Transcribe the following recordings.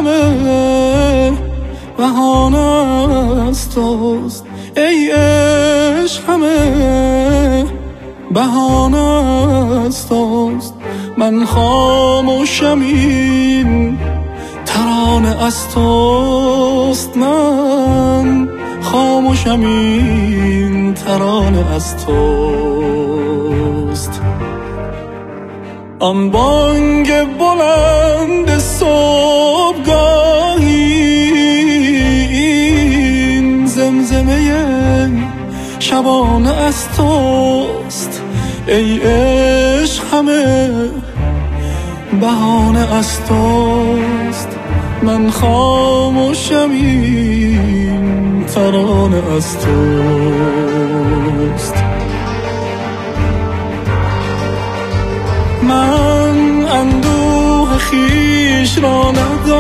همه بهانه از توست، ای عشق همه بهانه از توست. من خاموشم این ترانه از توست، من خاموشم این ترانه از توست. آن بانگ بلند صبحگاهی، این زمزمه شبانه از توست، ای عشق همه بهانه از توست. من خاموشم این ترانه از توست. من اندوه خویش را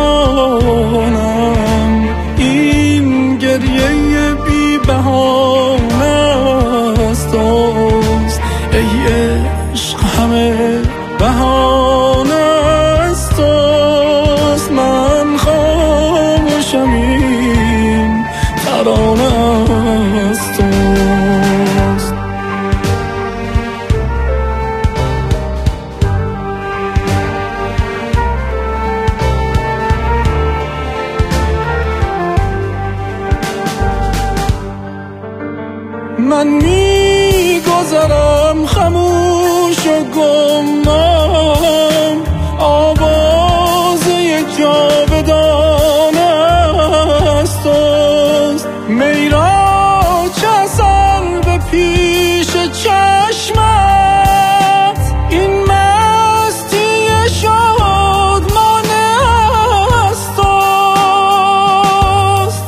ندانم، این گریه بی بهانه از توست، ای عشق همه بهانه از توست. من خاموشم این ترانه از توست. من میگذرم خموش و گمنام، آواز یک جاودانه از توست. می را چه اثر به پیش چشمت، این مستی شادمانه از توست.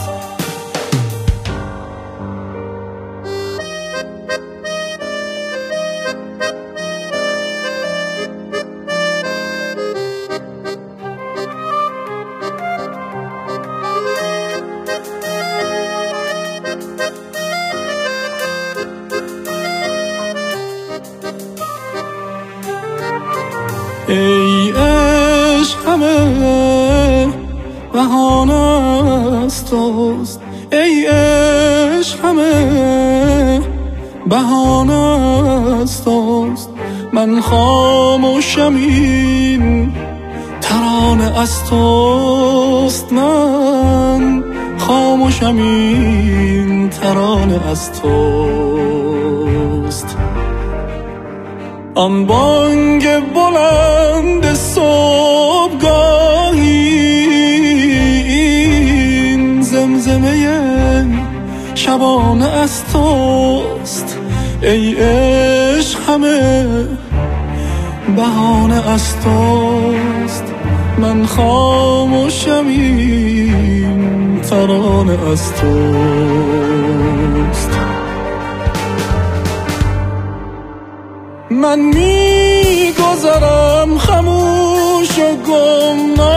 ای عشق همه بهانه از توست، ای عشق همه بهانه از توست. من خاموشم این ترانه از توست، من خاموشم این ترانه از توست. آن بانگ بلند صبحگاهی، این زمزمه شبانه از توست، ای عشق همه بهانه از توست. من خاموشم این ترانه از توست. من میگذرم خموش و گمنام،